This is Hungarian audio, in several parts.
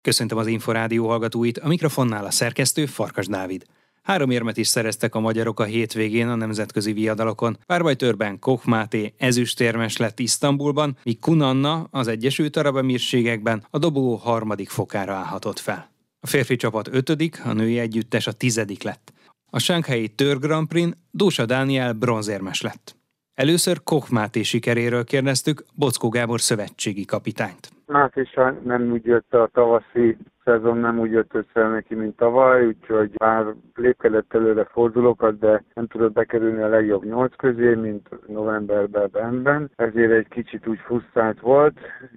Köszöntöm az Inforádió hallgatóit, a mikrofonnál a szerkesztő Farkas Dávid. 3 érmet is szereztek a magyarok a hétvégén a nemzetközi viadalokon. Párbajtőrben Koch Máté ezüstérmes lett Isztambulban, míg Kun Anna az Egyesült Arab Emírségekben a dobogó 3. fokára állhatott fel. A férfi csapat 5., a női együttes a 10. lett. A shanghai Tör Grand Prix-n Dósa Dániel bronzérmes lett. Először Koch Máté sikeréről kérdeztük Boczkó Gábor szövetségi kapitányt. Máté nem úgy jött a tavaszi szezon, nem úgy jött össze neki, mint tavaly, úgyhogy már lépkedett előre fordulókat, de nem tudott bekerülni a legjobb 8 közé, mint novemberben Bennben. Ezért egy kicsit úgy frusztrált volt,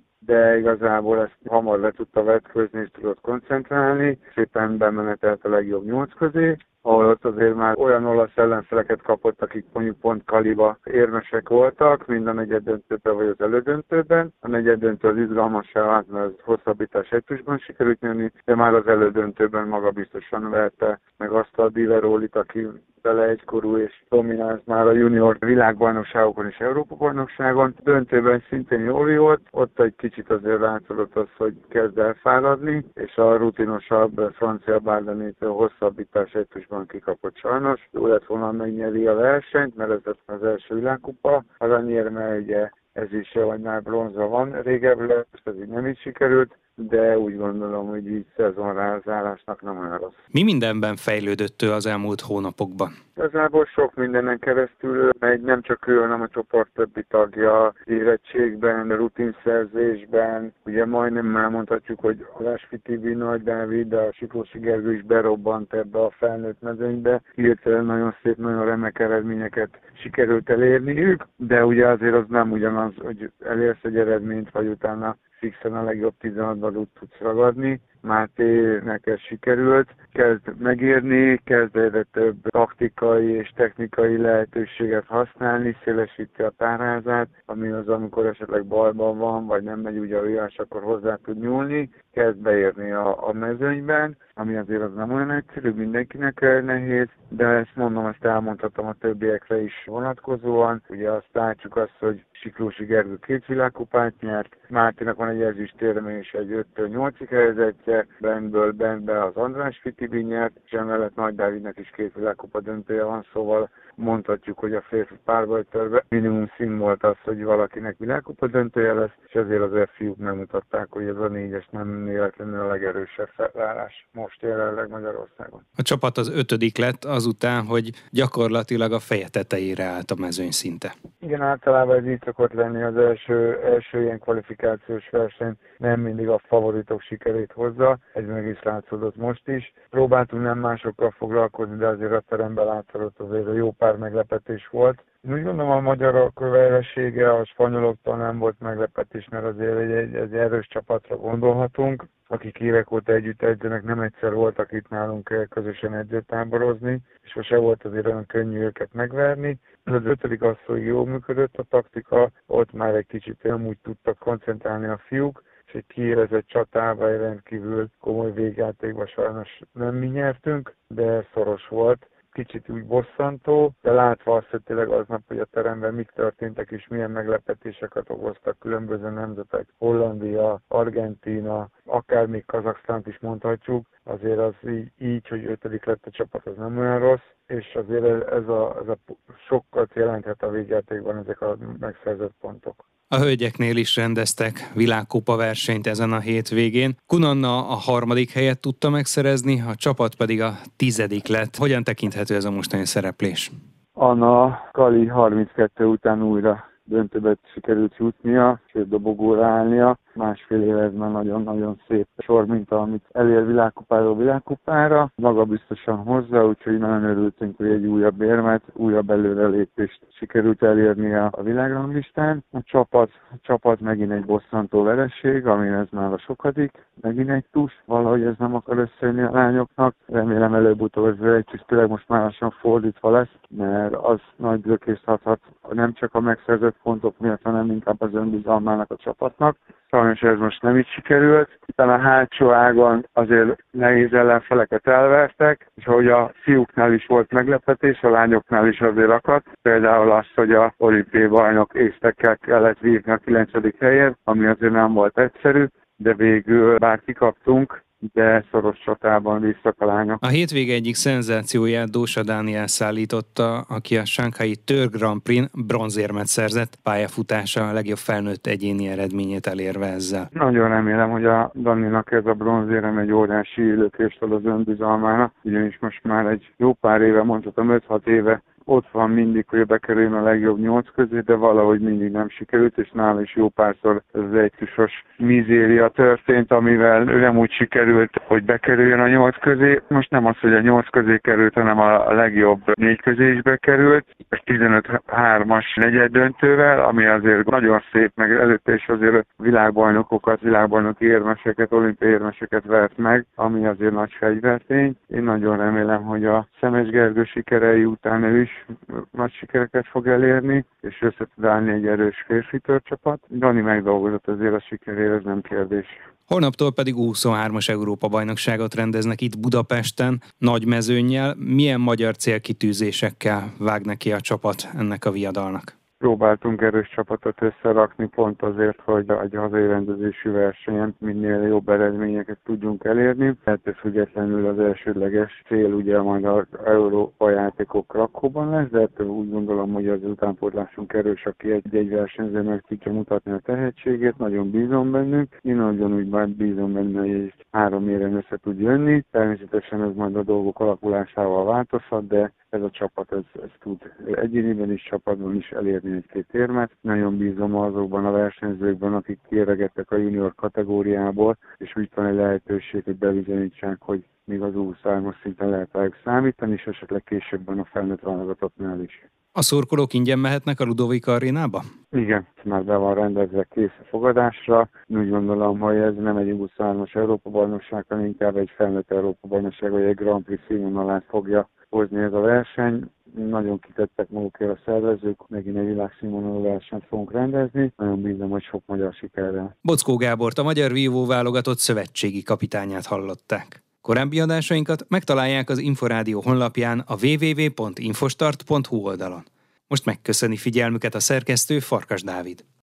de igazából ezt hamar le tudta vetkőzni és tudott koncentrálni. Szépen bemenetelt a legjobb 8 közé, ahol ott azért már olyan olasz ellenfeleket kapott, akik mondjuk pont Kaliba érmesek voltak, mind a negyeddöntőben vagy az elődöntőben. A negyeddöntő az izgalmassá vált, mert az hosszabbítás egytusban sikerült nyerni, de már az elődöntőben magabiztosan verte meg azt a Diverolit, aki vele egykorú és dominált már a junior világbajnokságokon és Európa-bajnokságon. Döntőben szintén jól volt, ott egy kicsit azért látszódott az, hogy kezd elfáradni, és a rutinosabb francia Bardenétől hosszabbítás egytusban kikapott sajnos. Jó lett volna megnyeri a versenyt, mert ez lett az első világkupa aranyérme, ugye ezüstje vagy már bronza van régebbre, ez így nem így sikerült, de úgy gondolom, hogy így szezonrázárásnak nem olyan rossz. Mi mindenben fejlődött ő az elmúlt hónapokban? Igazából sok mindenen keresztül megy, nem csak ő, hanem a csoport többi tagja, érettségben, rutinszerzésben. Ugye majdnem elmondhatjuk, hogy a Lásfi Tibi, Nagy Dávid, a Siklósi Gergő is berobbant ebbe a felnőtt mezőnybe. Hirtelen nagyon szép, nagyon remek eredményeket sikerült elérniük, de ugye azért az nem ugyanaz, hogy elérsz egy eredményt, vagy utána fixen a legjobb 16-ban úgy tudsz ragadni. Mátének ez sikerült, kezd megérni, kezd egyre több taktikai és technikai lehetőséget használni, szélesíti a tárházát, ami az, amikor esetleg bajban van, vagy nem megy ugye a viás, akkor hozzá tud nyúlni, kezd beérni a mezőnyben, ami azért az nem olyan egyszerű, mindenkinek nehéz, de ezt mondom, ezt elmondhatom a többiekre is vonatkozóan. Ugye azt látjuk azt, hogy Siklósi Gergő 2 világkupát nyert, Máténak van egy ezüstérme és egy 5-8 helyzetje, Bennbe az András Fitibi nyert, és emellett Nagy Dávidnek is 2 világkupa döntője van, szóval mondhatjuk, hogy a férfi párbajtőrben minimum szín volt az, hogy valakinek világkupa döntője lesz, és ezért azért fiúk megmutatták, hogy ez a 4-es nem véletlenül a legerősebb felállás most jelenleg Magyarországon. A csapat az 5. lett azután, hogy gyakorlatilag a feje tetejére állt a mezőny szinte. Igen, általában ez így szokott lenni az első ilyen kvalifikációs verseny, nem mindig a favoritok sikerét hozza, ez meg is látszódott most is. Próbáltunk nem másokkal foglalkozni, de azért a teremben látszódott azért a jó pár meglepetés volt. Én úgy gondolom, a magyarok veresége a spanyoloktól nem volt meglepetés, mert azért egy erős csapatra gondolhatunk, akik évek óta együtt edzenek, nem egyszer voltak itt nálunk közösen edzőtáborozni, és sose volt azért olyan könnyű őket megverni. Az 5. az, hogy jól működött a taktika, ott már egy kicsit nem úgy tudtak koncentrálni a fiúk, és egy kiélezett csatában, egy rendkívül komoly végjátékban sajnos nem mi nyertünk, de szoros volt. Kicsit úgy bosszantó, de látva azt, hogy tényleg aznap, hogy a teremben mik történtek és milyen meglepetéseket okoztak különböző nemzetek, Hollandia, Argentína, akár még Kazaksztánt is mondhatjuk, azért az így, hogy 5. lett a csapat, az nem olyan rossz, és azért ez a sokat jelenthet a végjátékban ezek a megszerzett pontok. A hölgyeknél is rendeztek világkupa versenyt ezen a hétvégén. Kun Anna a 3. helyet tudta megszerezni, a csapat pedig a 10. lett. Hogyan tekinthető ez a mostani szereplés? Anna Kali 32 után újra döntőbe sikerült jutnia, sőt dobogóra állnia. Másfél éve ez már nagyon-nagyon szép sor, mint amit elér világkupáról világkupára. Magabiztosan hozza, úgyhogy nagyon örültünk, hogy egy újabb érmet, újabb előrelépést sikerült elérnie a világranglistán. A csapat megint egy bosszantó vereség, ami ez már a sokadik. Megint egy tus, valahogy ez nem akar összejönni a lányoknak. Remélem előbb-utóbb ez egy tényleg most már lassan fordítva lesz, mert az nagy lökést adhat nem csak a megszerzett pontok miatt, hanem inkább az önbizalmának a csapatnak. Sajnos ez most nem így sikerült. Utána a hátsó ágon azért nehéz ellenfeleket elvertek, és ahogy a fiúknál is volt meglepetés, a lányoknál is azért akadt. Például az, hogy a olimpiai bajnok észtekkel kellett vívni a 9. helyet, ami azért nem volt egyszerű. de végül bár kikaptunk, de szoros csatában bíztak a lányok. A hétvége egyik szenzációját Dósa Dániel szállította, aki a Shanghai Tör Grand Prix bronzérmet szerzett, pályafutása a legjobb felnőtt egyéni eredményét elérve ezzel. Nagyon remélem, hogy a Daninak ez a bronzérem egy óriási lökést ad az önbizalmára, ugyanis most már egy jó pár éve, mondhatom 5-6 éve, ott van mindig, hogy bekerüljön a legjobb 8 közé, de valahogy mindig nem sikerült, és nála is jó párszor ez egy kis mizéria történt, amivel nem úgy sikerült, hogy bekerüljön a 8 közé. Most nem az, hogy a 8 közé került, hanem a legjobb 4 közé is bekerült, és 15-3-as negyeddöntővel, ami azért nagyon szép, meg előtte is azért világbajnoki érmeseket, olimpiai érmeseket vert meg, ami azért nagy fegyvertény. Én nagyon remélem, hogy a Szemes Gergő sikerei után ő is nagy sikereket fog elérni, és össze tud állni egy erős férfi törcsapat. Dani megdolgozott azért a sikerére, ez nem kérdés. Holnaptól pedig U23-as Európa-bajnokságot rendeznek itt Budapesten, nagy mezőnnyel. Milyen magyar célkitűzésekkel vág neki a csapat ennek a viadalnak? Próbáltunk erős csapatot összerakni pont azért, hogy egy hazai rendezésű versenyen minél jobb eredményeket tudjunk elérni. Ettől függetlenül az elsődleges cél ugye majd az Európa játékok Krakóban lesz, de ettől úgy gondolom, hogy az utánpótlásunk erős, aki egy versenyző meg tudja mutatni a tehetségét, nagyon bízom bennünk. Én nagyon úgy már bízom benne, hogy egy 3 éren össze tud jönni. Természetesen ez majd a dolgok alakulásával változhat, de ez a csapat ez tud egyéniben is, csapatban is elérni egy-két érmet. Nagyon bízom azokban a versenyzőkben, akik kiöregettek a junior kategóriából, és úgy van egy lehetőség, hogy bebizonyítsák, hogy még az U23-as szinten lehet rájuk számítani, és esetleg későbben a felnőtt válogatottnál is. A szurkolók ingyen mehetnek a Ludovika arénába? Igen, már be van rendezve, kész a fogadásra. Úgy gondolom, hogy ez nem egy U23-as Európa-bajnokság, hanem inkább egy felnőtt Európa-bajnokság, vagy egy Grand Prix színvonalát fogja hozni ez a verseny. Nagyon kitettek magukért a szervezők, megint egy világszínvonalú versenyt fogunk rendezni. Nagyon bízom, hogy sok magyar sikerrel. Bockó Gábort, a magyar vívó válogatott szövetségi kapitányát hallották. Korábbi adásainkat megtalálják az Inforádió honlapján a www.infostart.hu oldalon. Most megköszöni figyelmüket a szerkesztő, Farkas Dávid.